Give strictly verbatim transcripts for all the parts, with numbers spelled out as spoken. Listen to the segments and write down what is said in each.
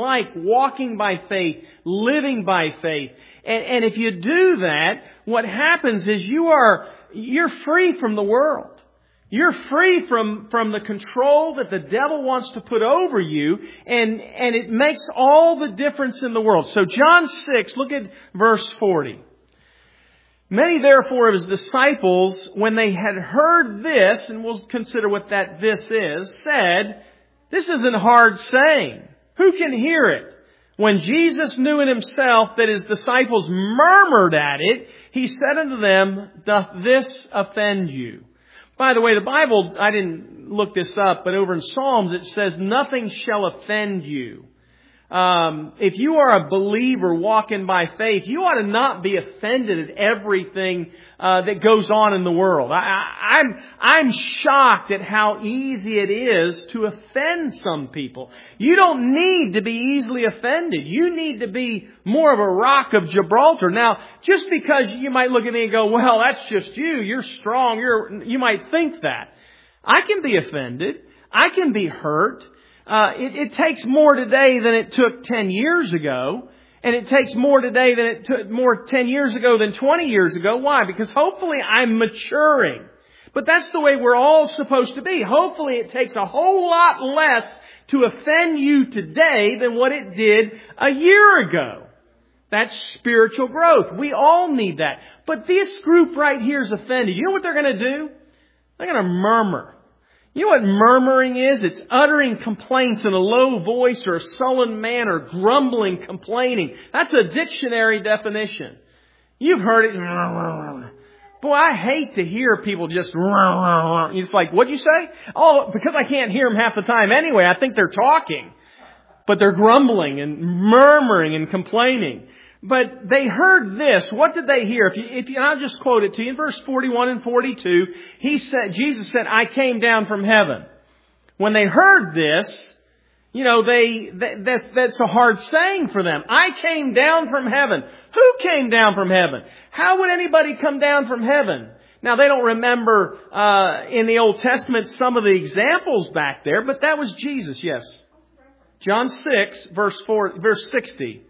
like walking by faith, living by faith. And, and if you do that, what happens is you are, you're free from the world. You're free from, from the control that the devil wants to put over you, and, and it makes all the difference in the world. So John six, look at verse forty. Many therefore of his disciples, when they had heard this, and we'll consider what that this is, said, "This isn't hard saying. Who can hear it?" When Jesus knew in himself that his disciples murmured at it, he said unto them, "Doth this offend you?" By the way, the Bible, I didn't look this up, but over in Psalms it says, "Nothing shall offend you." Um, if you are a believer walking by faith, you ought to not be offended at everything uh, that goes on in the world. I, I, I'm I'm shocked at how easy it is to offend some people. You don't need to be easily offended. You need to be more of a rock of Gibraltar. Now, just because you might look at me and go, "Well, that's just you. You're strong." You're you might think that. I can be offended. I can be hurt. Uh, it, it takes more today than it took ten years ago. And it takes more today than it took more ten years ago than twenty years ago. Why? Because hopefully I'm maturing. But that's the way we're all supposed to be. Hopefully it takes a whole lot less to offend you today than what it did a year ago. That's spiritual growth. We all need that. But this group right here is offended. You know what they're going to do? They're going to murmur. You know what murmuring is? It's uttering complaints in a low voice, or a sullen manner, grumbling, complaining. That's a dictionary definition. You've heard it. Boy, I hate to hear people just... It's like, what'd you say? Oh, because I can't hear them half the time anyway. I think they're talking. But they're grumbling and murmuring and complaining. But they heard this. What did they hear? If you, if you, I'll just quote it to you. In verse forty-one and forty-two, he said, Jesus said, "I came down from heaven." When they heard this, you know, they, that, that's, that's a hard saying for them. I came down from heaven. Who came down from heaven? How would anybody come down from heaven? Now, they don't remember, uh, in the Old Testament some of the examples back there, but that was Jesus, yes. John six, verse four, verse sixty.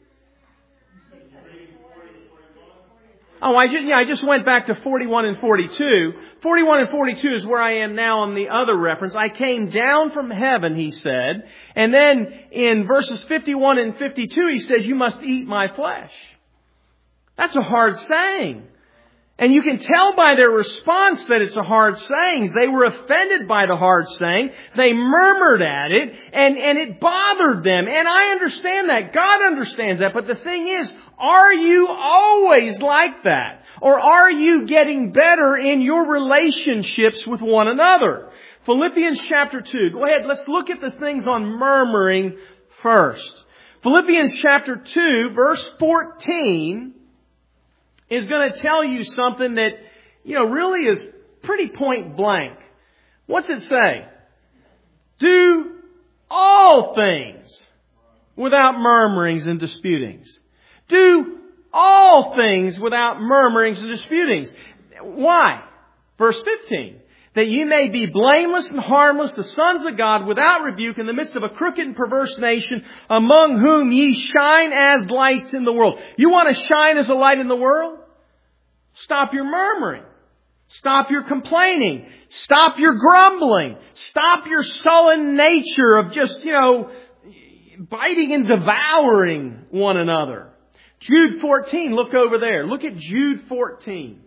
Oh, I just, yeah, I just went back to forty-one and forty-two. forty-one and forty-two is where I am now on the other reference. I came down from heaven, he said. And then in verses fifty-one and fifty-two, he says, "You must eat my flesh." That's a hard saying. And you can tell by their response that it's a hard saying. They were offended by the hard saying. They murmured at it, and, and it bothered them. And I understand that. God understands that. But the thing is, are you always like that? Or are you getting better in your relationships with one another? Philippians chapter two. Go ahead, let's look at the things on murmuring first. Philippians chapter two, verse fourteen is going to tell you something that, you know, really is pretty point blank. What's it say? Do all things without murmurings and disputings. Do all things without murmurings and disputings. Why? Verse fifteen. That ye may be blameless and harmless, the sons of God, without rebuke, in the midst of a crooked and perverse nation, among whom ye shine as lights in the world. You want to shine as a light in the world? Stop your murmuring. Stop your complaining. Stop your grumbling. Stop your sullen nature of just, you know, biting and devouring one another. Jude fourteen, look over there. Look at Jude fourteen.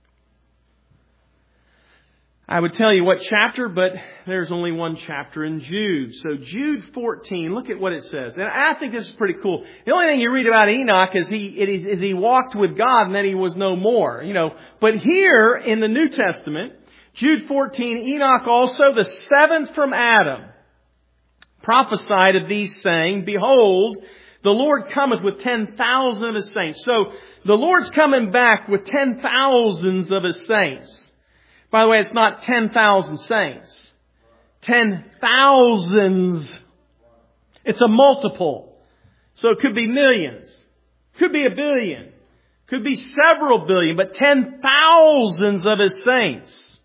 I would tell you what chapter, but there's only one chapter in Jude. So Jude fourteen, look at what it says. And I think this is pretty cool. The only thing you read about Enoch is he, it is, is he walked with God and then he was no more. You know, but here in the New Testament, Jude fourteen, Enoch also, the seventh from Adam, prophesied of these, saying, Behold, the Lord cometh with ten thousand of his saints. So the Lord's coming back with ten thousands of his saints. By the way, it's not ten thousand saints. Ten thousands. It's a multiple. So it could be millions. Could be a billion. Could be several billion. But ten thousands of his saints.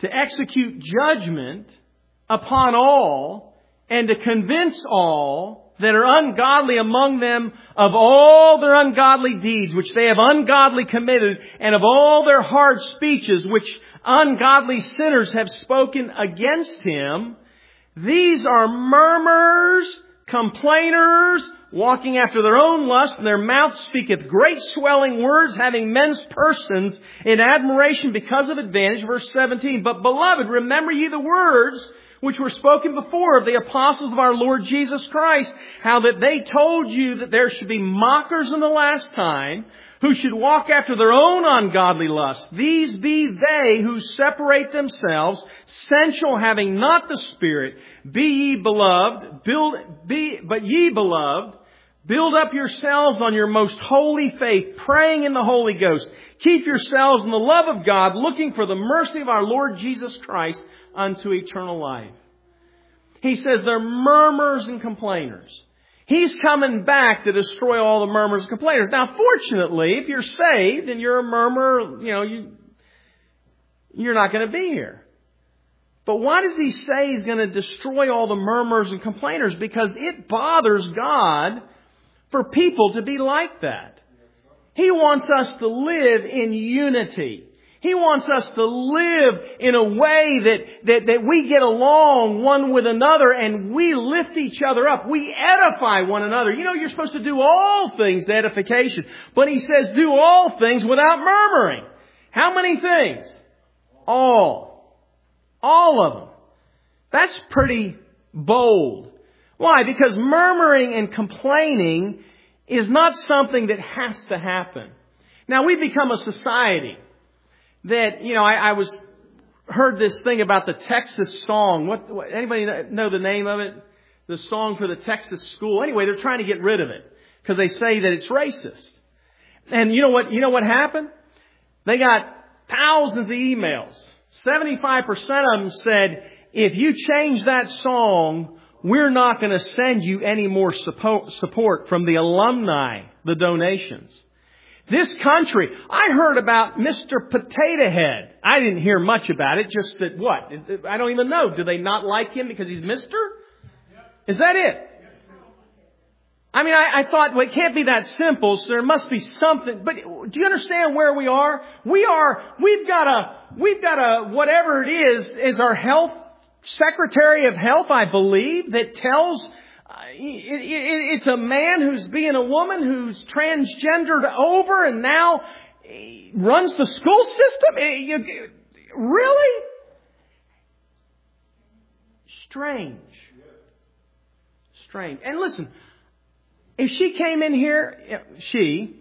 to execute judgment upon all, and to convince all that are ungodly among them of all their ungodly deeds which they have ungodly committed, and of all their hard speeches which ungodly sinners have spoken against Him. These are murmurers, complainers, walking after their own lust, and their mouth speaketh great swelling words, having men's persons in admiration because of advantage. Verse seventeen, but beloved, remember ye the words which were spoken before of the apostles of our Lord Jesus Christ, how that they told you that there should be mockers in the last time, who should walk after their own ungodly lusts. These be they who separate themselves, sensual, having not the Spirit. Be ye beloved, build, be, but ye beloved, build up yourselves on your most holy faith, praying in the Holy Ghost. Keep yourselves in the love of God, looking for the mercy of our Lord Jesus Christ unto eternal life. He says they're murmurers and complainers. He's coming back to destroy all the murmurers and complainers. Now, fortunately, if you're saved and you're a murmurer, you know, you, you're not going to be here. But why does He say He's going to destroy all the murmurers and complainers? Because it bothers God for people to be like that. He wants us to live in unity. He wants us to live in a way that, that, that we get along one with another and we lift each other up. We edify one another. You know, you're supposed to do all things to edification. But He says do all things without murmuring. How many things? All. All of them. That's pretty bold. Why? Because murmuring and complaining is not something that has to happen. Now, we've become a society that, you know, I, I was heard this thing about the Texas song. What, what anybody know the name of it? The song for the Texas school. Anyway, they're trying to get rid of it because they say that it's racist. And you know what? You know what happened? They got thousands of emails. seventy-five percent of them said, if you change that song, we're not going to send you any more support, support from the alumni, the donations. This country, I heard about Mister Potato Head. I didn't hear much about it, just that what? I don't even know. Do they not like him because he's Mister? Is that it? I mean, I, I thought, well, it can't be that simple, so there must be something. But do you understand where we are? We are, we've got a, we've got a, whatever it is, is our health Secretary of Health, I believe, that tells, uh, it, it, it's a man who's being a woman who's transgendered over and now runs the school system. It, you, really? Strange. Strange. And listen, if she came in here, she,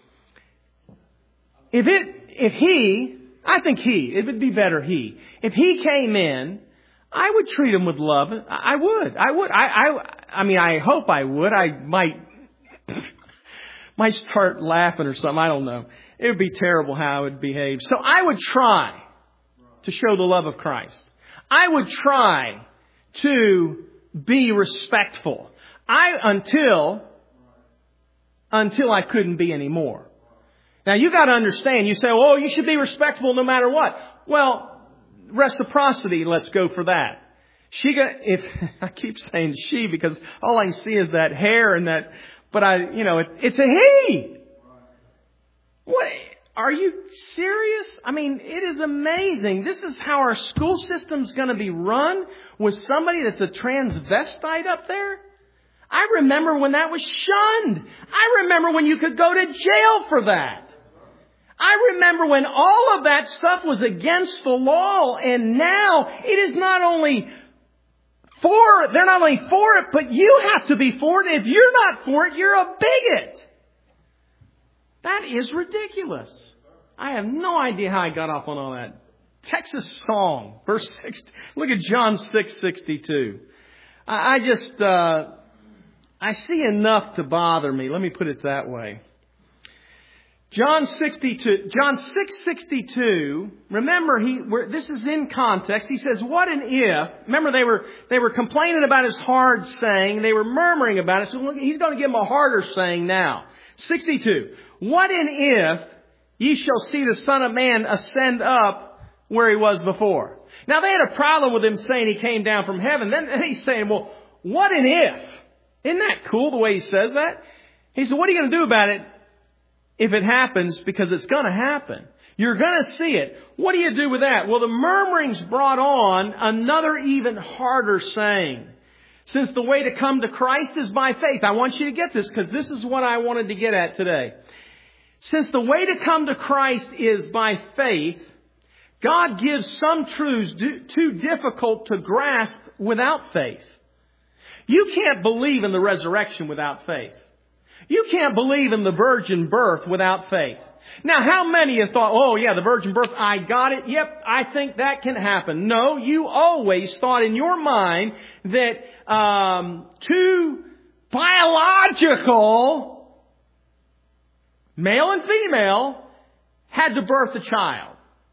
if it, if he, I think he, it would be better he, if he came in, I would treat him with love. I would. I would. I, I, I mean, I hope I would. I might, might start laughing or something. I don't know. It would be terrible how I would behave. So I would try to show the love of Christ. I would try to be respectful. I, until, until I couldn't be anymore. Now you got to understand, you say, oh, you should be respectful no matter what. Well, reciprocity, let's go for that. She got, if, I keep saying she because all I can see is that hair and that, but I, you know, it, it's a he. What, are you serious? I mean, it is amazing. This is how our school system's going to be run with somebody that's a transvestite up there. I remember when that was shunned. I remember when you could go to jail for that. I remember when all of that stuff was against the law, and now it is not only for, they're not only for it, but you have to be for it. If you're not for it, you're a bigot. That is ridiculous. I have no idea how I got off on all that. Texas song, verse six. Look at John six sixty-two. I, I just, uh, I see enough to bother me. Let me put it that way. John sixty-two, John six sixty-two. Remember, he. This is in context. He says, "What an if." Remember, they were they were complaining about his hard saying. They were murmuring about it. So look, he's going to give them a harder saying now. sixty-two. What an if ye shall see the Son of Man ascend up where he was before. Now, they had a problem with him saying he came down from heaven. Then he's saying, well, what an if? Isn't that cool the way he says that? He said, what are you going to do about it if it happens? Because it's going to happen. You're going to see it. What do you do with that? Well, the murmurings brought on another even harder saying. Since the way to come to Christ is by faith. I want you to get this because this is what I wanted to get at today. Since the way to come to Christ is by faith, God gives some truths too difficult to grasp without faith. You can't believe in the resurrection without faith. You can't believe in the virgin birth without faith. Now, how many have thought, oh yeah, the virgin birth, I got it. Yep, I think that can happen. No, you always thought in your mind that um, two biological, male and female, had to birth a child.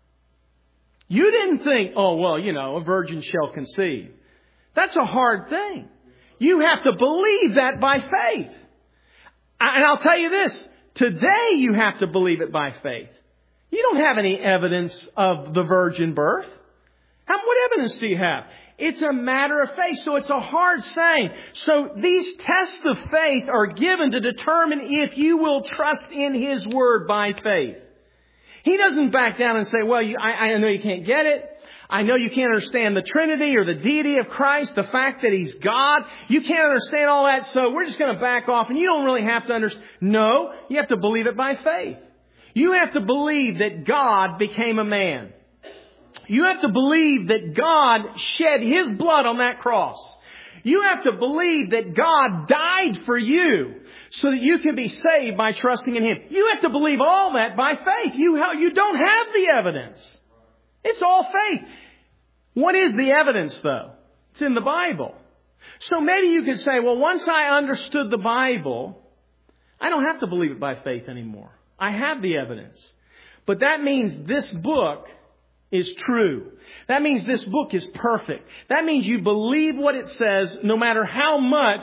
You didn't think, oh, well, you know, a virgin shall conceive. That's a hard thing. You have to believe that by faith. And I'll tell you this. Today you have to believe it by faith. You don't have any evidence of the virgin birth. How, what evidence do you have? It's a matter of faith. So it's a hard saying. So these tests of faith are given to determine if you will trust in His Word by faith. He doesn't back down and say, well, you, I, I know you can't get it. I know you can't understand the Trinity or the deity of Christ, the fact that He's God. You can't understand all that, so we're just going to back off, and you don't really have to understand. No, you have to believe it by faith. You have to believe that God became a man. You have to believe that God shed His blood on that cross. You have to believe that God died for you so that you can be saved by trusting in Him. You have to believe all that by faith. You, you don't have the evidence. It's all faith. What is the evidence, though? It's in the Bible. So maybe you could say, well, once I understood the Bible, I don't have to believe it by faith anymore. I have the evidence. But that means this book is true. That means this book is perfect. That means you believe what it says no matter how much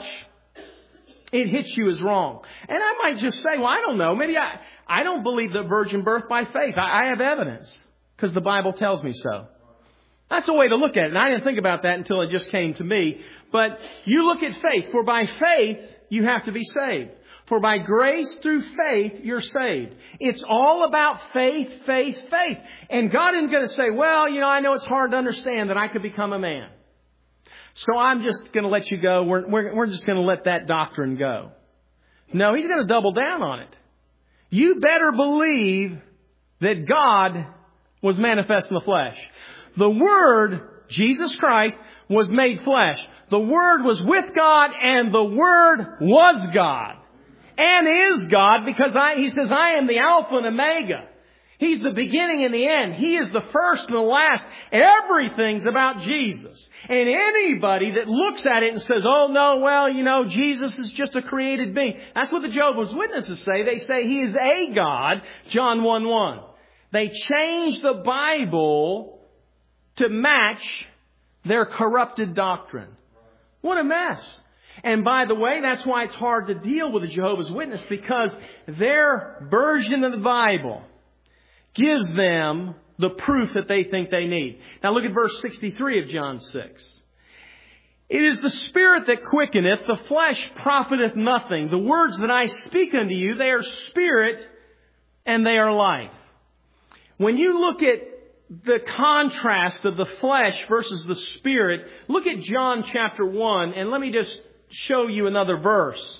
it hits you as wrong. And I might just say, well, I don't know. Maybe I, I don't believe the virgin birth by faith. I, I have evidence. Because the Bible tells me so. That's a way to look at it. And I didn't think about that until it just came to me. But you look at faith. For by faith, you have to be saved. For by grace through faith, you're saved. It's all about faith, faith, faith. And God isn't going to say, well, you know, I know it's hard to understand that I could become a man. So I'm just going to let you go. We're, we're, we're just going to let that doctrine go. No, He's going to double down on it. You better believe that God was manifest in the flesh. The Word, Jesus Christ, was made flesh. The Word was with God, and the Word was God. And is God, because I, He says, I am the Alpha and Omega. He's the beginning and the end. He is the first and the last. Everything's about Jesus. And anybody that looks at it and says, oh no, well, you know, Jesus is just a created being. That's what the Jehovah's Witnesses say. They say He is a God, John one one. They change the Bible to match their corrupted doctrine. What a mess. And by the way, that's why it's hard to deal with the Jehovah's Witness, because their version of the Bible gives them the proof that they think they need. Now look at verse sixty-three of John six. It is the Spirit that quickeneth, the flesh profiteth nothing. The words that I speak unto you, they are spirit and they are life. When you look at the contrast of the flesh versus the Spirit, look at John chapter one, and let me just show you another verse.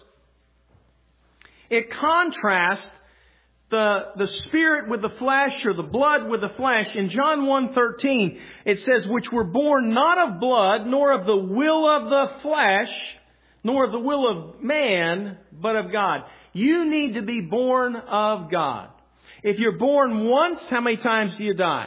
It contrasts the, the Spirit with the flesh, or the blood with the flesh. In John one thirteen, it says, which were born not of blood, nor of the will of the flesh, nor of the will of man, but of God. You need to be born of God. If you're born once, how many times do you die?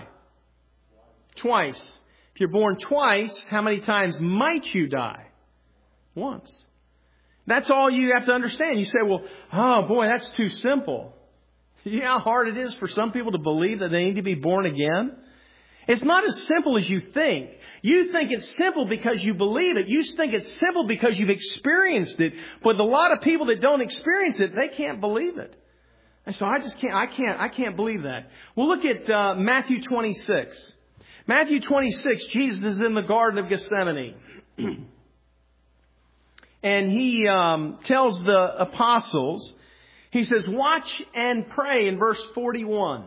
Twice. If you're born twice, how many times might you die? Once. That's all you have to understand. You say, well, oh boy, that's too simple. You know how hard it is for some people to believe that they need to be born again? It's not as simple as you think. You think it's simple because you believe it. You think it's simple because you've experienced it. But a lot of people that don't experience it, they can't believe it. And so I just can't, I can't, I can't believe that. Well, look at uh, Matthew twenty-six. Matthew twenty-six, Jesus is in the Garden of Gethsemane. And he um, tells the apostles, he says, watch and pray in verse forty-one.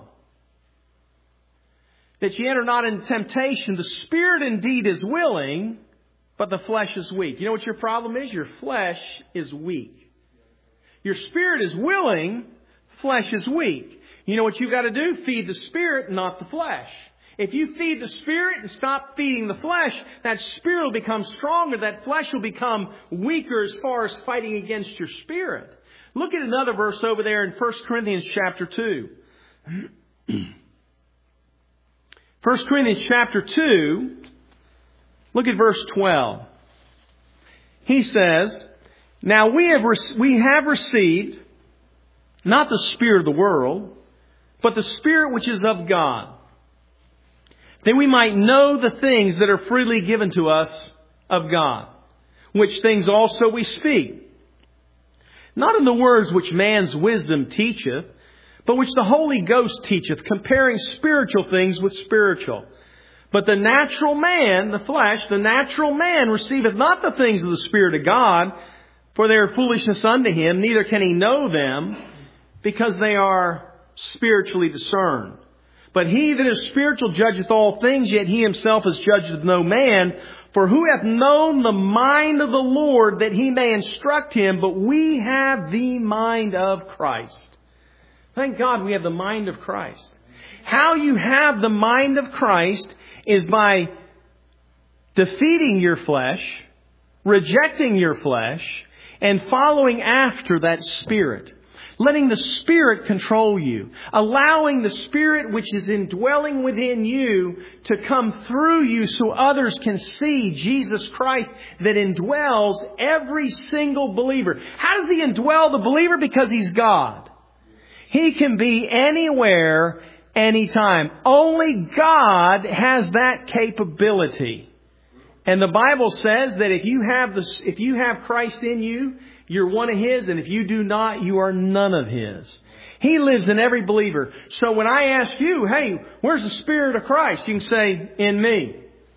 That ye enter not into temptation. The spirit indeed is willing, but the flesh is weak. You know what your problem is? Your flesh is weak. Your spirit is willing, flesh is weak. You know what you've got to do? Feed the spirit, not the flesh. If you feed the spirit and stop feeding the flesh, that spirit will become stronger. That flesh will become weaker as far as fighting against your spirit. Look at another verse over there in First Corinthians chapter two. First Corinthians chapter two, look at verse twelve. He says, now we have, re- we have received not the spirit of the world, but the Spirit which is of God, that we might know the things that are freely given to us of God, which things also we speak. Not in the words which man's wisdom teacheth, but which the Holy Ghost teacheth, comparing spiritual things with spiritual. But the natural man, the flesh, the natural man receiveth not the things of the Spirit of God, for they are foolishness unto him, neither can he know them, because they are spiritually discerned. But he that is spiritual judgeth all things, yet he himself is judged of no man. For who hath known the mind of the Lord that he may instruct him? But we have the mind of Christ. Thank God we have the mind of Christ. How you have the mind of Christ is by defeating your flesh, rejecting your flesh, and following after that Spirit. Letting the Spirit control you. Allowing the Spirit which is indwelling within you to come through you so others can see Jesus Christ that indwells every single believer. How does He indwell the believer? Because He's God. He can be anywhere, anytime. Only God has that capability. And the Bible says that if you have the, if you have Christ in you, you're one of His, and if you do not, you are none of His. He lives in every believer. So when I ask you, hey, where's the Spirit of Christ? You can say, in me.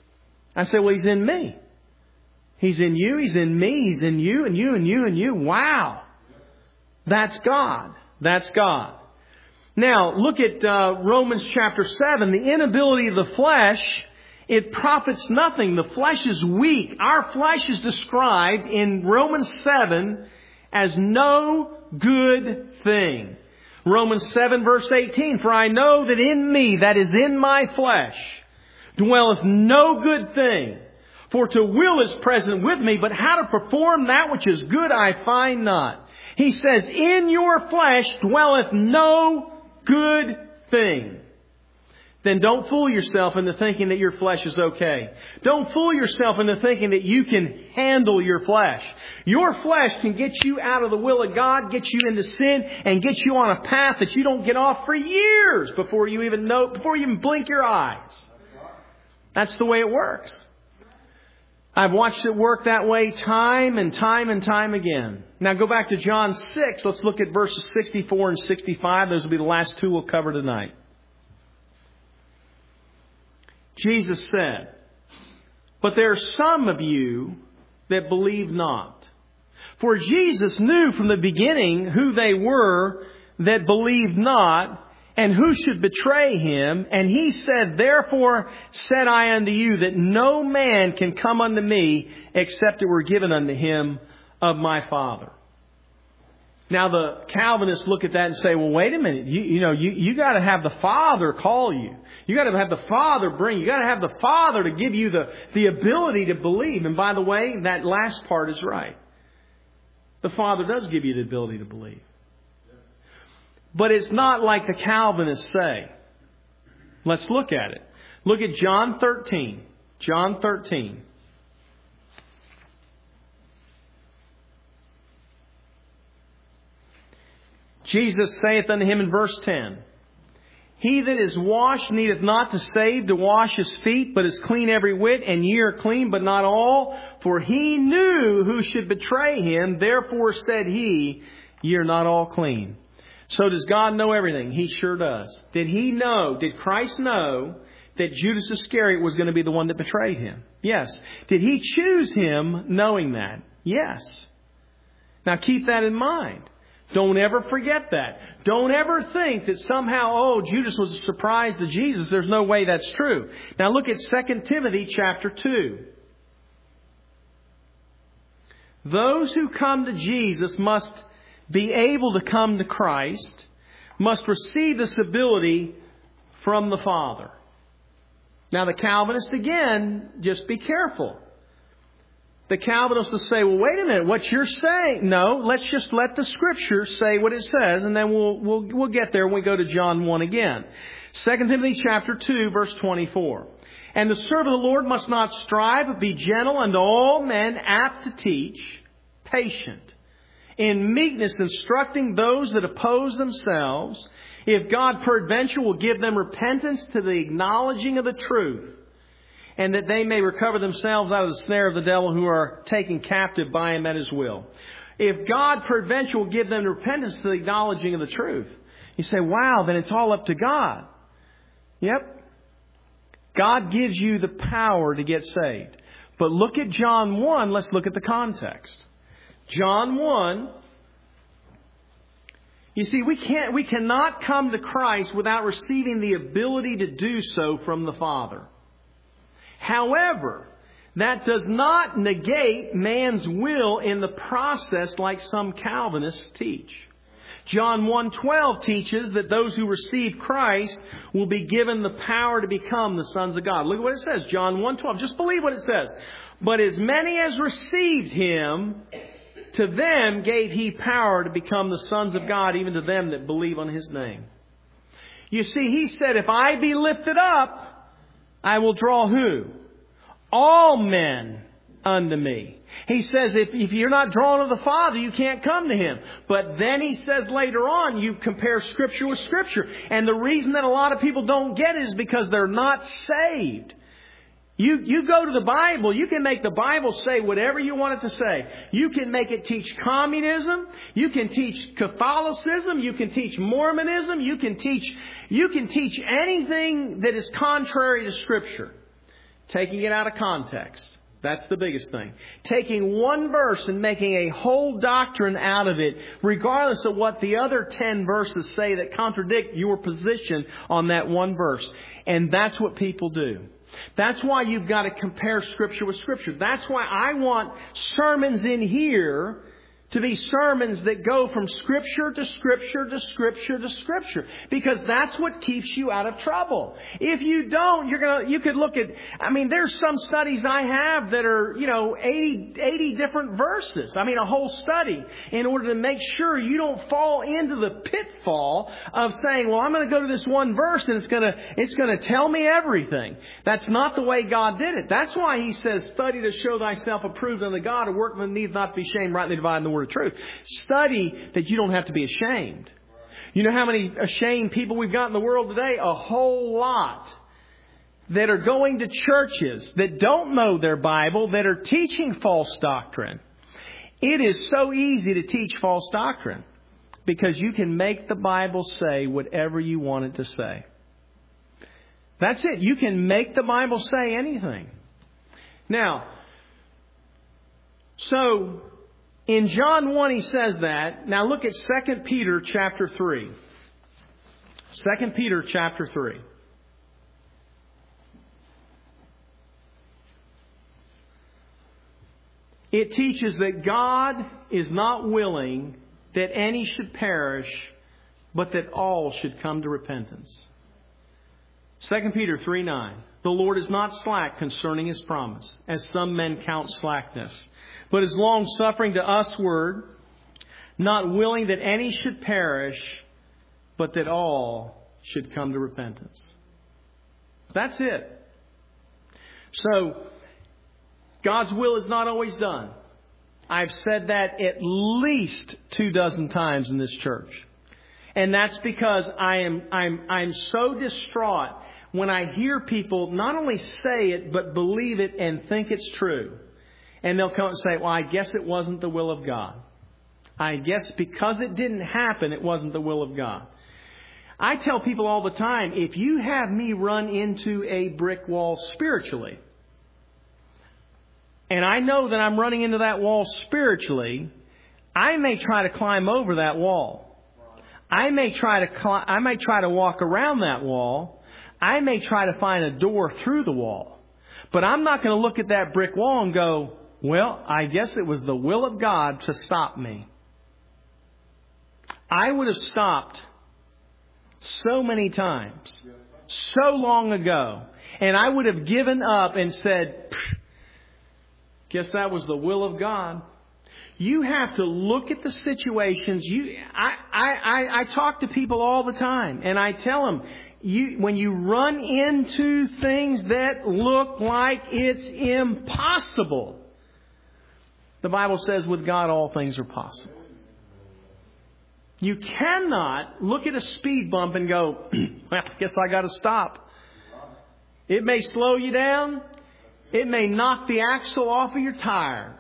I say, well, He's in me. He's in you, He's in me, He's in you, and you, and you, and you. Wow. That's God. That's God. Now, look at uh, Romans chapter seven. The inability of the flesh, it profits nothing. The flesh is weak. Our flesh is described in Romans seven as no good thing. Romans seven verse eighteen. For I know that in me, that is in my flesh, dwelleth no good thing. For to will is present with me, but how to perform that which is good I find not. He says, in your flesh dwelleth no good thing. Then don't fool yourself into thinking that your flesh is okay. Don't fool yourself into thinking that you can handle your flesh. Your flesh can get you out of the will of God, get you into sin, and get you on a path that you don't get off for years before you even know, before you even blink your eyes. That's the way it works. I've watched it work that way time and time and time again. Now go back to John six. Let's look at verses sixty-four and sixty-five. Those will be the last two we'll cover tonight. Jesus said, but there are some of you that believe not. For Jesus knew from the beginning who they were that believed not, and who should betray Him. And He said, therefore said I unto you, that no man can come unto me, except it were given unto him of my Father. Now the Calvinists look at that and say, well, wait a minute. You, you know, you, you got to have the Father call you. You got to have the Father bring you. You got to have the Father to give you the, the ability to believe. And by the way, that last part is right. The Father does give you the ability to believe. But it's not like the Calvinists say. Let's look at it. Look at John thirteen. John thirteen. Jesus saith unto him in verse ten, he that is washed needeth not to save to wash his feet, but is clean every whit, and ye are clean, but not all. For he knew who should betray him, therefore said he, ye are not all clean. So does God know everything? He sure does. Did He know? Did Christ know that Judas Iscariot was going to be the one that betrayed Him? Yes. Did He choose him knowing that? Yes. Now keep that in mind. Don't ever forget that. Don't ever think that somehow, oh, Judas was a surprise to Jesus. There's no way that's true. Now look at Second Timothy chapter two. Those who come to Jesus must be able to come to Christ, must receive this ability from the Father. Now the Calvinists, again, just be careful. The Calvinists will say, well, wait a minute, what you're saying? No, let's just let the Scripture say what it says, and then we'll we'll we'll get there when we go to John one again. Second Timothy chapter two, verse twenty-four. And the servant of the Lord must not strive, but be gentle unto all men, apt to teach, patient, in meekness instructing those that oppose themselves, if God peradventure will give them repentance to the acknowledging of the truth, and that they may recover themselves out of the snare of the devil, who are taken captive by him at his will. If God peradventure will give them repentance to the acknowledging of the truth. You say, wow, then it's all up to God. Yep. God gives you the power to get saved. But look at John one. Let's look at the context. John one. You see, we can't, we cannot come to Christ without receiving the ability to do so from the Father. However, that does not negate man's will in the process like some Calvinists teach. John one twelve teaches that those who receive Christ will be given the power to become the sons of God. Look at what it says. John one twelve. Just believe what it says. But as many as received Him, to them gave He power to become the sons of God, even to them that believe on His name. You see, He said, if I be lifted up, I will draw who? All men unto me. He says if, if you're not drawn to the Father, you can't come to Him. But then He says later on, you compare Scripture with Scripture. And the reason that a lot of people don't get it is because they're not saved. You, you go to the Bible, you can make the Bible say whatever you want it to say. You can make it teach communism. You can teach Catholicism. You can teach Mormonism. You can teach, you can teach anything that is contrary to Scripture. Taking it out of context. That's the biggest thing. Taking one verse and making a whole doctrine out of it, regardless of what the other ten verses say that contradict your position on that one verse. And that's what people do. That's why you've got to compare Scripture with Scripture. That's why I want sermons in here to be sermons that go from Scripture to Scripture to Scripture to Scripture. Because that's what keeps you out of trouble. If you don't, you're gonna, you could look at, I mean, there's some studies I have that are, you know, eighty, eighty different verses. I mean, a whole study in order to make sure you don't fall into the pitfall of saying, well, I'm going to go to this one verse and it's going to, it's going to tell me everything. That's not the way God did it. That's why He says, study to show thyself approved unto God, a workman needs not to be ashamed, rightly dividing the word of truth. Study that you don't have to be ashamed. You know how many ashamed people we've got in the world today? A whole lot. That are going to churches that don't know their Bible, that are teaching false doctrine. It is so easy to teach false doctrine because you can make the Bible say whatever you want it to say. That's it. You can make the Bible say anything. Now, so in John one, He says that. Now look at Second Peter chapter three. Second Peter chapter three. It teaches that God is not willing that any should perish, but that all should come to repentance. Second Peter three nine. The Lord is not slack concerning His promise, as some men count slackness, but is long-suffering to usward, not willing that any should perish, but that all should come to repentance. That's it. So, God's will is not always done. I've said that at least two dozen times in this church. And that's because I am, I'm, I'm so distraught when I hear people not only say it, but believe it and think it's true. And they'll come and say, well, I guess it wasn't the will of God. I guess because it didn't happen, it wasn't the will of God. I tell people all the time, if you have me run into a brick wall spiritually, and I know that I'm running into that wall spiritually, I may try to climb over that wall. I may try to cl- I may try to walk around that wall. I may try to find a door through the wall. But I'm not going to look at that brick wall and go, well, I guess it was the will of God to stop me. I would have stopped so many times, so long ago, and I would have given up and said, guess that was the will of God. You have to look at the situations. You, I, I, I, I talk to people all the time, and I tell them, you, when you run into things that look like it's impossible, the Bible says with God all things are possible. You cannot look at a speed bump and go, well, I guess I got to stop. It may slow you down. It may knock the axle off of your tires.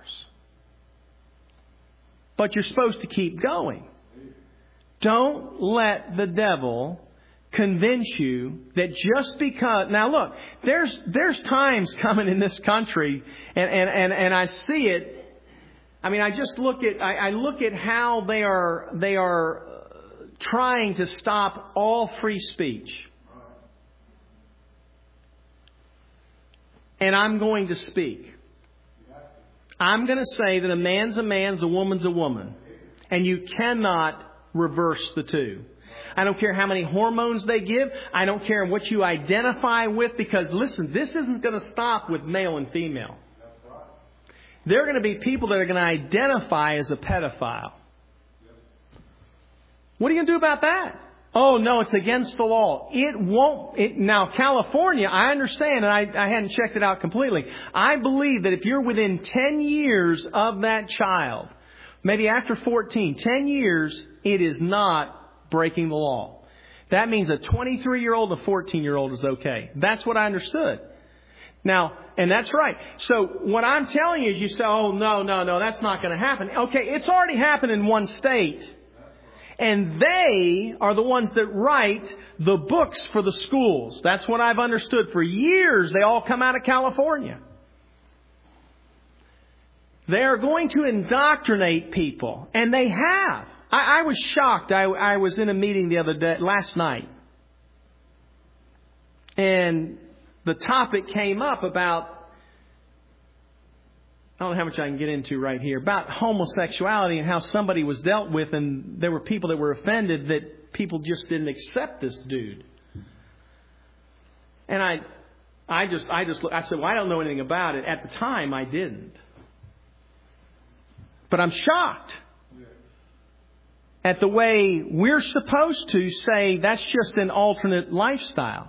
But you're supposed to keep going. Don't let the devil convince you that just because... Now look, there's there's times coming in this country, and, and, and, and I see it. I mean, I just look at I, I look at how they are they are trying to stop all free speech. And I'm going to speak. I'm going to say that a man's a man's, a woman's a woman. And you cannot reverse the two. I don't care how many hormones they give. I don't care what you identify with. Because listen, this isn't going to stop with male and female. There are going to be people that are going to identify as a pedophile. What are you going to do about that? Oh, no, it's against the law. It won't. It, now, California, I understand, and I, I hadn't checked it out completely. I believe that if you're within ten years of that child, maybe after fourteen, ten years, it is not breaking the law. That means a twenty-three-year-old, a fourteen-year-old is okay. That's what I understood. Now, and that's right. So what I'm telling you is you say, oh, no, no, no, that's not going to happen. Okay, it's already happened in one state. And they are the ones that write the books for the schools. That's what I've understood. For years, they all come out of California. They are going to indoctrinate people. And they have. I, I was shocked. I, I was in a meeting the other day, last night. And the topic came up about, I don't know how much I can get into right here, about homosexuality and how somebody was dealt with, and there were people that were offended that people just didn't accept this dude. And I, I just, I just, I said, well, I don't know anything about it. At the time, I didn't. But I'm shocked at the way we're supposed to say that's just an alternate lifestyle.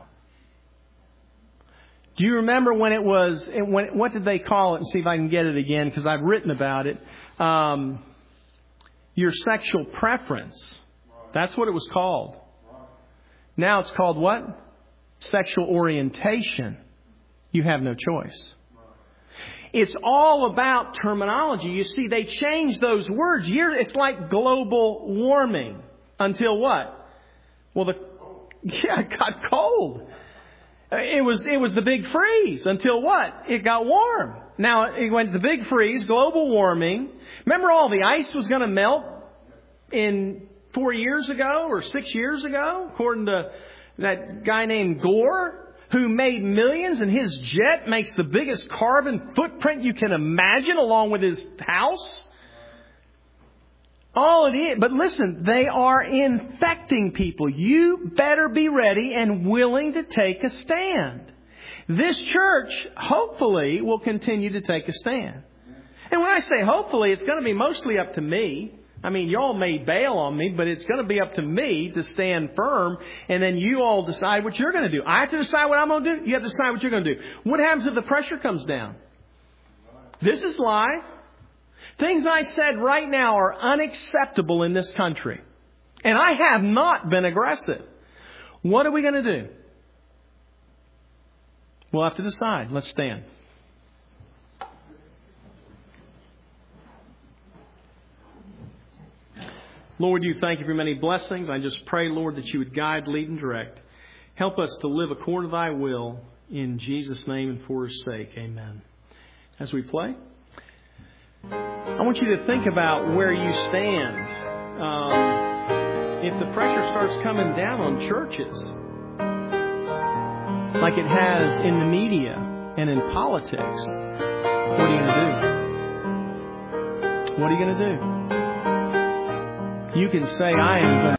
Do you remember when it was, when, what did they call it? And see if I can get it again, because I've written about it. Um, your sexual preference. That's what it was called. Now it's called what? Sexual orientation. You have no choice. It's all about terminology. You see, they changed those words. It's like global warming. Until what? Well, the yeah, it got cold. It was it was the big freeze until what? It got warm. Now, it went to the big freeze, global warming. Remember all the ice was going to melt in four years ago or six years ago, according to that guy named Gore, who made millions, and his jet makes the biggest carbon footprint you can imagine along with his house. All it is. But listen, they are infecting people. You better be ready and willing to take a stand. This church, hopefully, will continue to take a stand. And when I say hopefully, it's going to be mostly up to me. I mean, y'all may bail on me, but it's going to be up to me to stand firm. And then you all decide what you're going to do. I have to decide what I'm going to do. You have to decide what you're going to do. What happens if the pressure comes down? This is live. Things I said right now are unacceptable in this country. And I have not been aggressive. What are we going to do? We'll have to decide. Let's stand. Lord, you thank you for many blessings. I just pray, Lord, that you would guide, lead, and direct. Help us to live according to thy will. In Jesus' name and for his sake. Amen. As we play, I want you to think about where you stand. Um, if the pressure starts coming down on churches, like it has in the media and in politics, what are you going to do? What are you going to do? You can say, I am going to